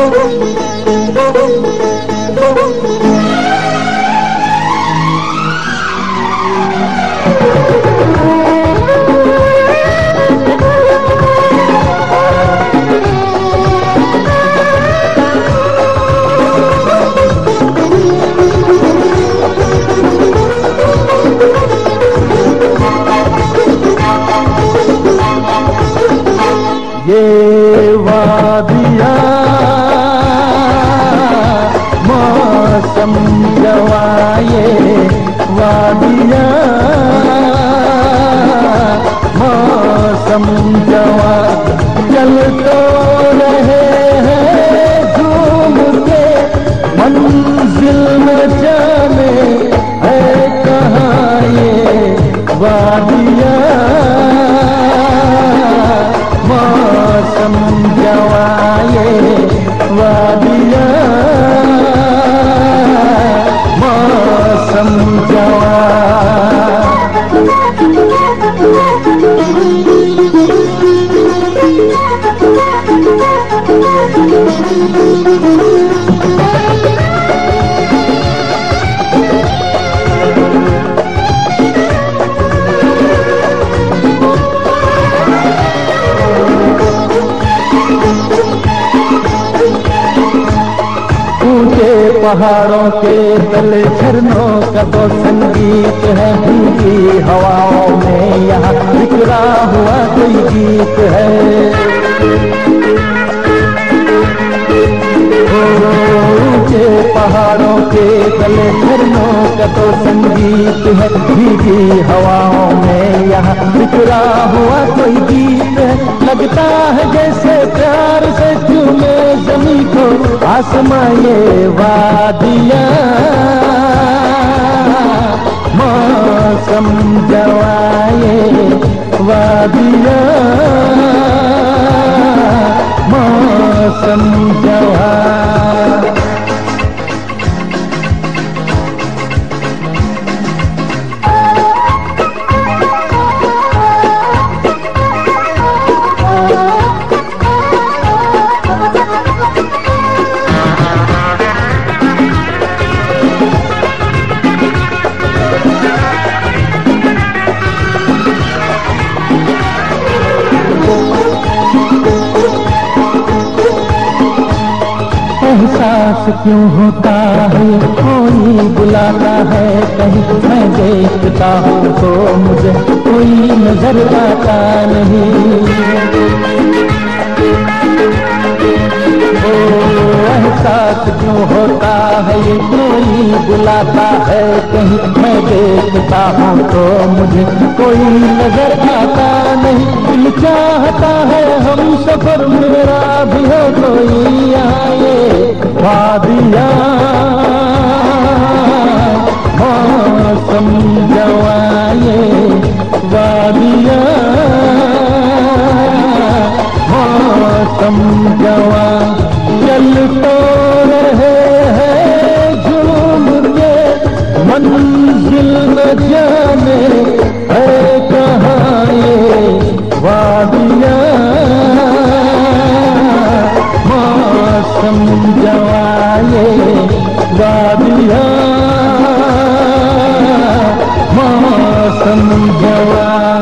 ये वादियाँ मौसम जवा, ये वादियाँ मौसम जवा, चल तो रहे हैं झूम के, मंजिल न जाने है कहाँ ये वादियाँ मौसम जवा, ये वादियाँ मौसम जवा। पहाड़ों के तले झरनों का तो संगीत है, भीगी हवाओं में यहाँ बिखरा हुआ कोई गीत है। ऊंचे पहाड़ों के तले झरनों का तो संगीत है, भीगी हवाओं में यहाँ बिखरा हुआ कोई गीत है। लगता है जैसे प्यार से चूमे जमी को आसमां, ये वादियाँ मौसम जवा, ये वादियाँ मौसम जवा। एहसास क्यों होता है, कोई बुलाता है कहीं, मैं देखता हूँ तो मुझे कोई नजर आता नहीं। एहसास क्यों होता है, ये कोई बुलाता है कहीं, मैं देखता हूँ तो मुझे कोई नजर आता नहीं। दिल चाहता है हम सफर मेरा भी हो कोई आए, वादियाँ मौसम जवा, ये वादियाँ मौसम जवा, चल तो रहे हैं झूम के, मंजिल न जाने है कहाँ ये वादियाँ मौसम जवा, ये वादियाँ मौसम जवा।